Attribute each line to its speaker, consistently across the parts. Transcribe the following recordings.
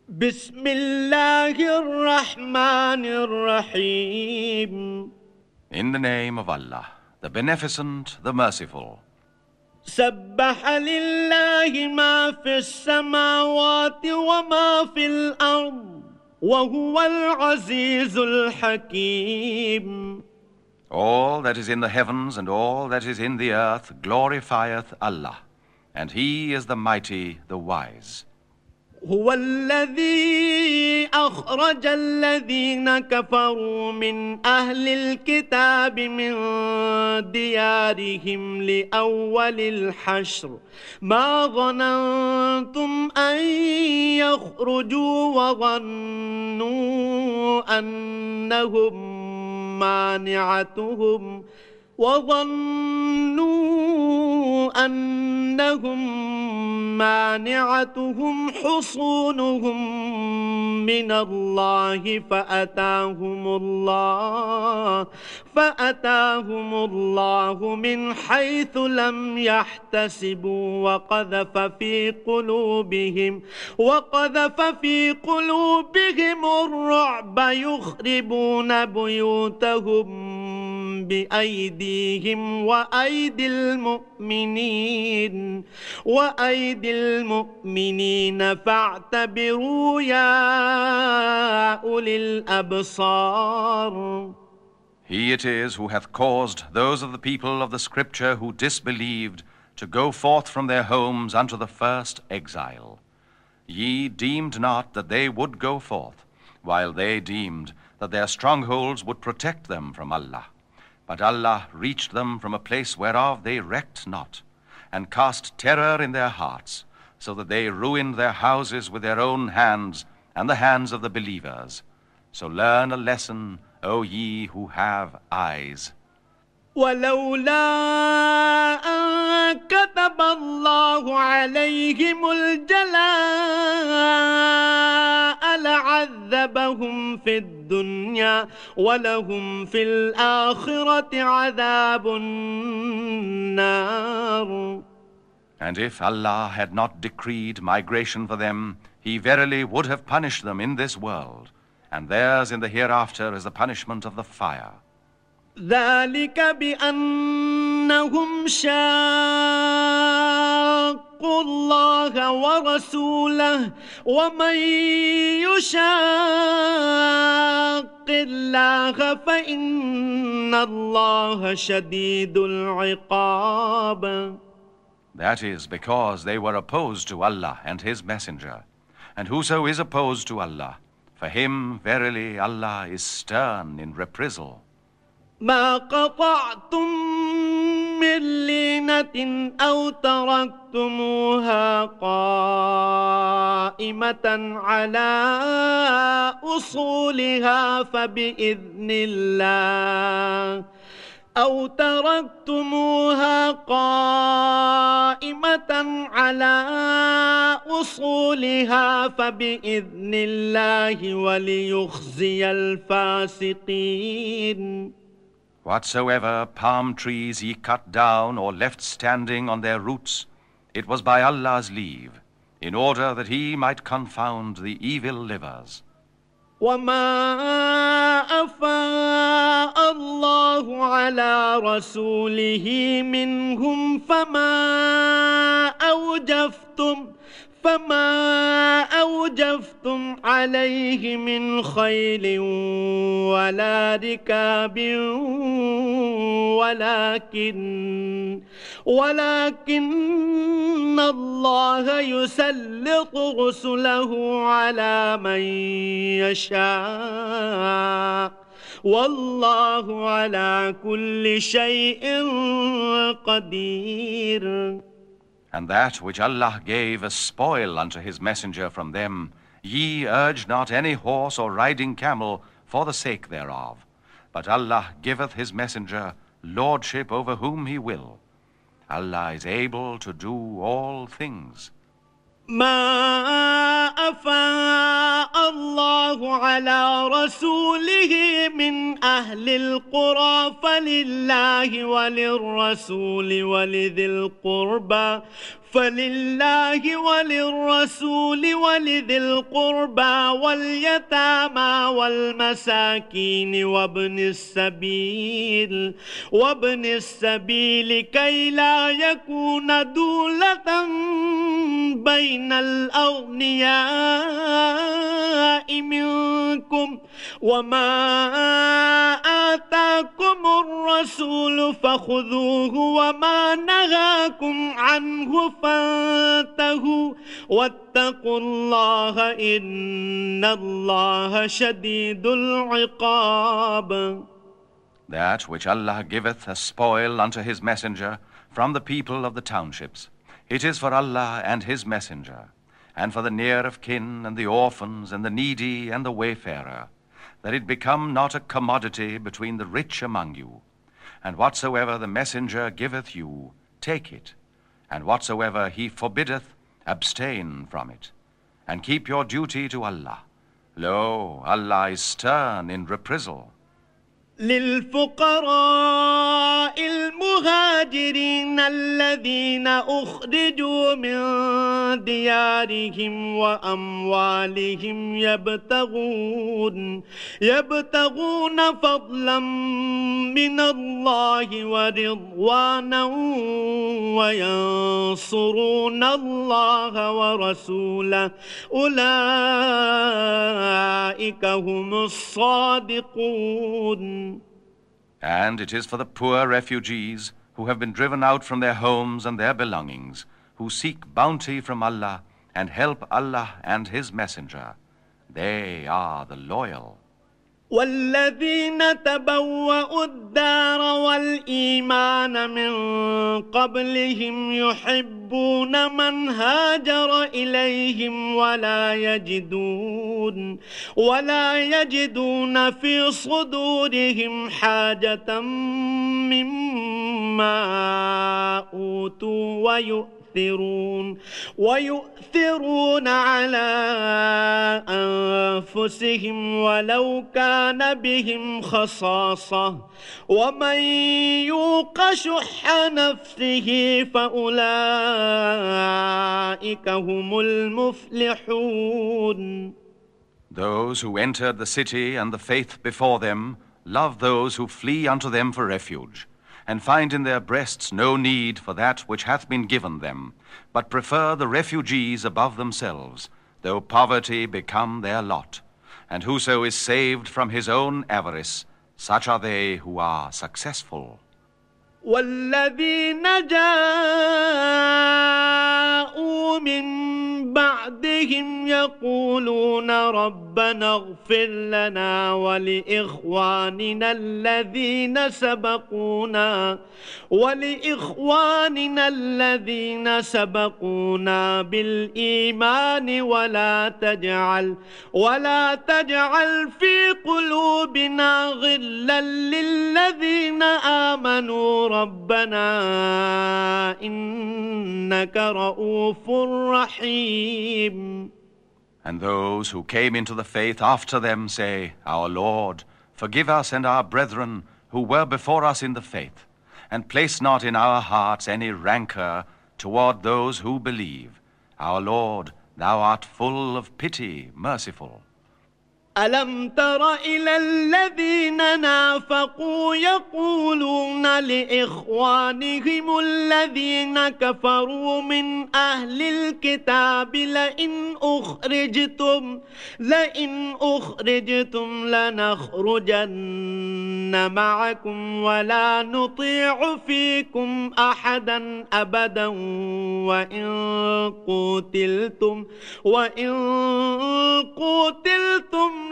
Speaker 1: بسم الله الرحمن الرحيم.
Speaker 2: In the name of Allah, the Beneficent, the Merciful.
Speaker 1: سبح لله ما في السماوات وما في الأرض وهو العزيز الحكيم.
Speaker 2: All that is in the heavens and all that is in the earth glorifieth Allah, and He is the mighty, the wise.
Speaker 1: هو الذي أخرج الذين كفروا من أهل الكتاب من ديارهم لأول الحشر ما ظننتم أن يخرجوا وظنوا أنهم مانعتهم حصونهم من الله فأتاهم الله من حيث لم يحتسبوا وقذف في قلوبهم الرعب يخربون بيوتهم بأيديهم وأيدي المؤمنين فاعتبروا يا أولي الأبصار.
Speaker 2: He it is who hath caused those of the people of the Scripture who disbelieved to go forth from their homes unto the first exile. Ye deemed not that they would go forth, while they deemed that their strongholds would protect them from Allah. But Allah reached them from a place whereof they recked not, and cast terror in their hearts, so that they ruined their houses with their own hands and the hands of the believers. So learn a lesson, O ye who have eyes.
Speaker 1: ولولا أن كتب الله عليهم الجلاء لعذبهم في الدنيا ولهم في الآخرة عذاب النار.
Speaker 2: And if Allah had not decreed migration for them, He verily would have punished them in this world, and theirs in the hereafter is the punishment of the fire.
Speaker 1: ذلك بأنهم شاقوا الله ورسوله ومن يشاق الله فإن الله شديد العقاب.
Speaker 2: That is because they were opposed to Allah and His Messenger. And whoso is opposed to Allah, for him verily Allah is stern in reprisal.
Speaker 1: ما قطعتم من لينة أو تركتموها قائمة على أصولها فبإذن الله وليخزي الفاسقين.
Speaker 2: Whatsoever palm trees ye cut down or left standing on their roots, it was by Allah's leave, in order that He might confound the evil livers.
Speaker 1: وما أفاء الله على رسوله منهم فما أوجفتم عليه من خيل ولا ركاب ولكن الله يسلط رسله على من يشاء والله على كل شيء قدير.
Speaker 2: And that which Allah gave as spoil unto His Messenger from them, ye urge not any horse or riding camel for the sake thereof. But Allah giveth His Messenger lordship over whom He will. Allah is able to do all things.
Speaker 1: ما أفاء الله الله على رسوله من أهل القرى فلله وللرسول ولذي القربى واليتامى والمساكين وابن السبيل كي لا يكون دولة بين الأغنياء منكم وما آتاكم الرسول فخذوه وما نهاكم عنه فانتهوا واتقوا الله إن الله شديد العقاب.
Speaker 2: That which Allah giveth as spoil unto his messenger from the people of the townships, it is for Allah and his messenger, and for the near of kin and the orphans and the needy and the wayfarer, that it become not a commodity between the rich among you. And whatsoever the messenger giveth you, take it, and whatsoever he forbiddeth, abstain from it, and keep your duty to Allah. Lo, Allah is stern in reprisal.
Speaker 1: للفقراء المهاجرين الذين أخرجوا من ديارهم وأموالهم يبتغون فضلا من الله ورضوانا وينصرون الله ورسوله أولئك هم الصادقون.
Speaker 2: And it is for the poor refugees who have been driven out from their homes and their belongings, who seek bounty from Allah and help Allah and His Messenger. They are the loyal.
Speaker 1: والذين تبوأوا الدار والإيمان من قبلهم يحبون من هاجر إليهم ولا يجدون في صدورهم حاجة مما أوتوا ويؤثرون على أنفسهم ولو كان بهم خصاصة ومن يوق شح نفسه فأولئك هم المفلحون.
Speaker 2: Those who entered the city and the faith before them love those who flee unto them for refuge, and find in their breasts no need for that which hath been given them, but prefer the refugees above themselves, though poverty become their lot. And whoso is saved from his own avarice, such are they who are successful.
Speaker 1: والذين جاءوا من بعدهم يقولون ربنا اغفر لنا ولإخواننا الذين سبقونا بالإيمان ولا تجعل في قلوبنا غلا للذين آمنوا ربنا إنك رؤوف رحيم.
Speaker 2: And those who came into the faith after them say, Our Lord, forgive us and our brethren who were before us in the faith, and place not in our hearts any rancor toward those who believe. Our Lord, thou art full of pity, merciful.
Speaker 1: ألم تر إلى الذين نافقوا يقولون لإخوانهم الذين كفروا من أهل الكتاب لئن أخرجتم لنخرجن معكم ولا نطيع فيكم أحدا أبدا وإن قتلتم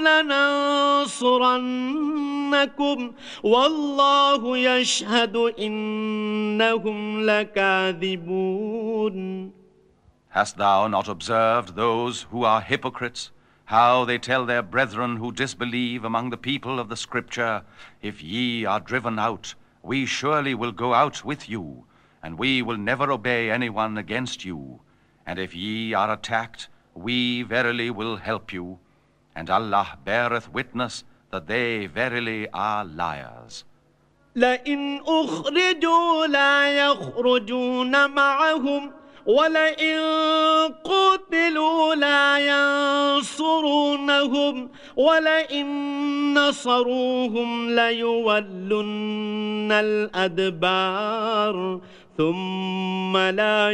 Speaker 1: لننصرنكم والله يشهد إنهم لكاذبون.
Speaker 2: Hast thou not observed those who are hypocrites, how they tell their brethren who disbelieve among the people of the Scripture, If ye are driven out, we surely will go out with you, and we will never obey anyone against you. And if ye are attacked, we verily will help you. and Allah beareth witness that they verily are liars.
Speaker 1: لئن أخرجوا لا يخرجون معهم ولئن قتلوا لا ينصرونهم ولئن نصروهم ليولن الأدبار ثم لا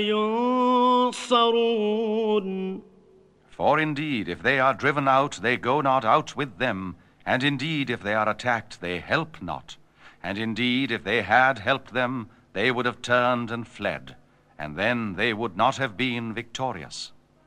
Speaker 1: ينصرون.
Speaker 2: For indeed, if they are driven out, they go not out with them, and indeed, if they are attacked, they help not. And indeed, if they had helped them, they would have turned and fled, and then they would not have been victorious.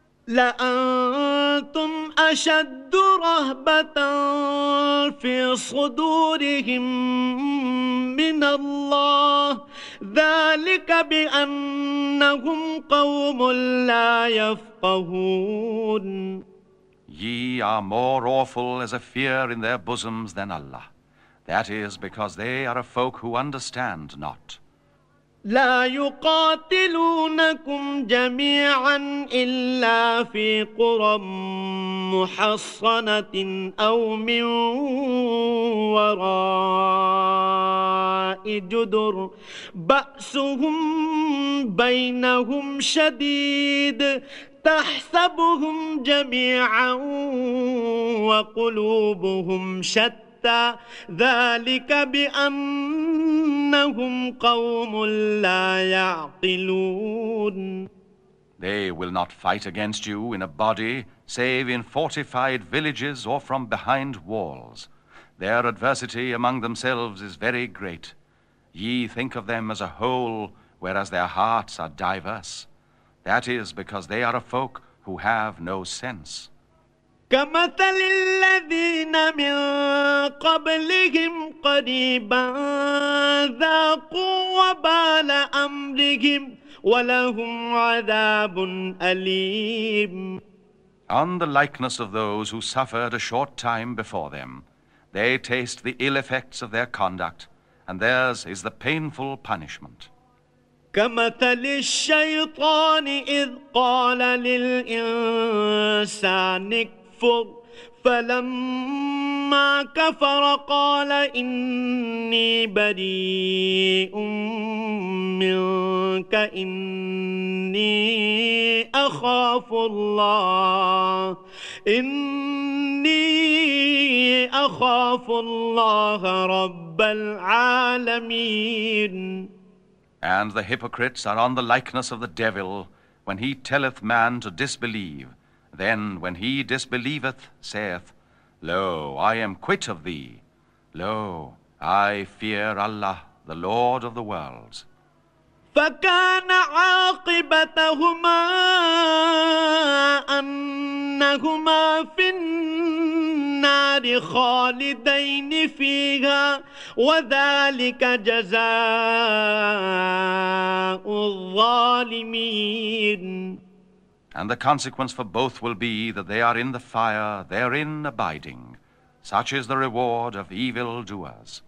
Speaker 1: لأنتم أشد رهبة في صدورهم من الله ذلك بأنهم قوم لا يفقهون.
Speaker 2: Ye are more awful as a fear in their bosoms than Allah. That is because they are a folk who understand not.
Speaker 1: لا يقاتلونكم جميعا إلا في قرى محصنة أو من وراء جدر بأسهم بينهم شديد تحسبهم جميعا وقلوبهم شتى ذلك بأنهم قوم لا يعقلون.
Speaker 2: They will not fight against you in a body, save in fortified villages or from behind walls. Their adversity among themselves is very great. Ye think of them as a whole, whereas their hearts are diverse. That is because they are a folk who have no sense.
Speaker 1: كمثل الذين من قبلهم قريبا ذاقوا وبال أمرهم ولهم عذاب أليم.
Speaker 2: On the likeness of those who suffered a short time before them, they taste the ill effects of their conduct, and theirs is the painful punishment.
Speaker 1: كمثل الشيطان إذ قال للإنسان اكفر فلما كفر قال إني بريء منك إني أخاف الله رب العالمين.
Speaker 2: And the hypocrites are on the likeness of the devil, when he telleth man to disbelieve. Then when he disbelieveth, saith, Lo, I am quit of thee. Lo, I fear Allah, the Lord of the worlds.
Speaker 1: فكان عاقبتهما أنهما في النار خالدين فيها وذلك جزاء الظالمين.
Speaker 2: And the consequence for both will be that they are in the fire, therein abiding. Such is the reward of evil doers.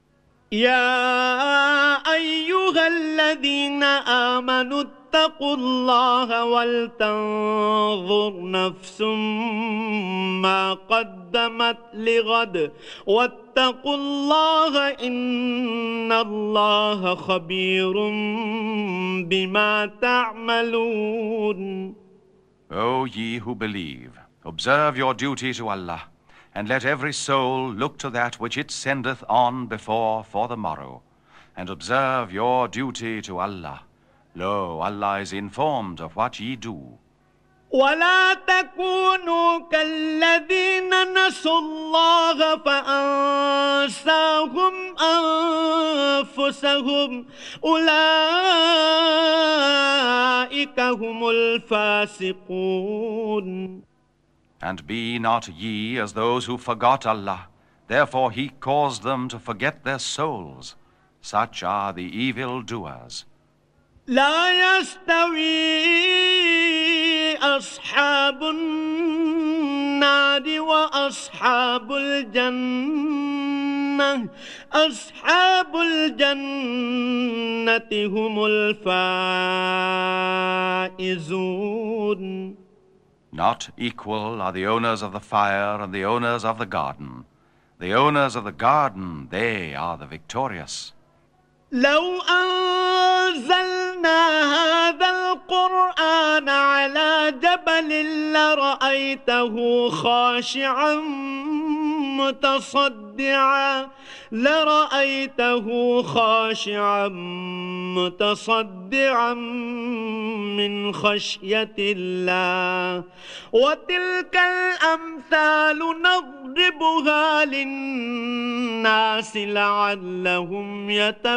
Speaker 1: يا أيها الذين آمنوا اتقوا الله ولتنظر نفس ما قدمت لغد واتقوا الله إن الله خبير بما تعملون.
Speaker 2: O ye who believe, observe your duty to Allah, and let every soul look to that which it sendeth on before for the morrow, and observe your duty to Allah. Lo, Allah is informed of what ye do.
Speaker 1: ولا تكونوا كالذين نسوا الله فأنساهم أنفسهم أولئك هم الفاسقون.
Speaker 2: And be not ye as those who forgot Allah, therefore He caused them to forget their souls. Such are the evil doers.
Speaker 1: لا يستوي أصحاب النار وأصحاب الجنة أصحاب الجنة هم الفائزون.
Speaker 2: Not equal are the owners of the fire and the owners of the garden. The owners of the garden, they are the victorious.
Speaker 1: لو أنزلنا هذا القرآن على جبل لرأيته خاشعا متصدعا من خشية الله وتلك الأمثال نضربها للناس لعلهم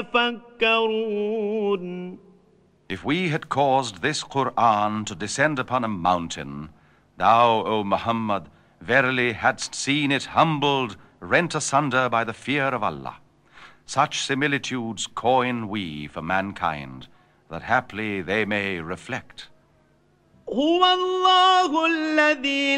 Speaker 1: يتفكرون.
Speaker 2: If we had caused this Qur'an to descend upon a mountain, thou, O Muhammad, verily hadst seen it humbled, rent asunder by the fear of Allah. Such similitudes coin we for mankind, that haply they may reflect.
Speaker 1: هو الله الذي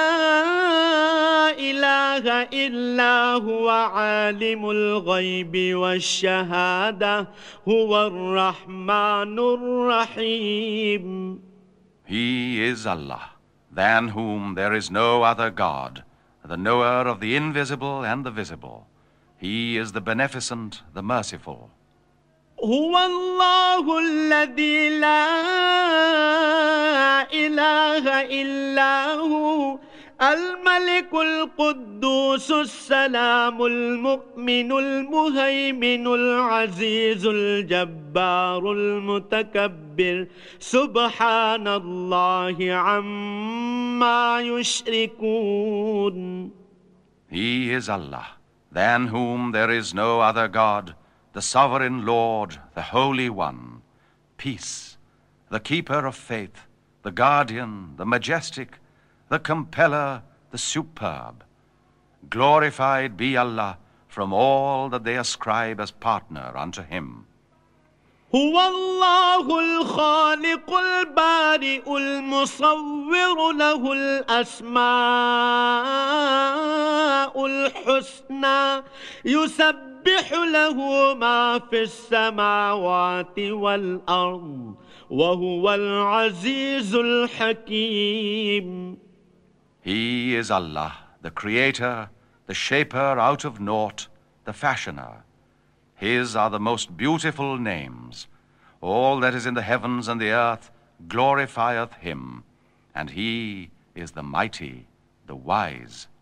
Speaker 1: لا إله إلا هو عالم الغيب والشهادة هو الرحمن الرحيم.
Speaker 2: He is Allah, than whom there is no other God, the knower of the invisible and the visible. He is the beneficent, the merciful.
Speaker 1: هو الله الذي لا إله إلا هو الملك القدوس السلام المؤمن المهيمن العزيز الجبار المتكبر سبحان الله عما يشركون.
Speaker 2: He is Allah, than whom there is no other God, the sovereign Lord, the Holy One, peace, the keeper of faith, the guardian, the majestic, the compeller, the superb. Glorified be Allah from all that they ascribe as partner unto Him.
Speaker 1: هو الله الخالق البارئ المصور له الأسماء الحسنى يسبح له ما في السماوات والأرض وهو العزيز الحكيم.
Speaker 2: He is Allah, the Creator, the Shaper out of naught, the Fashioner. His are the most beautiful names. All that is in the heavens and the earth glorifieth Him, and He is the mighty, the wise.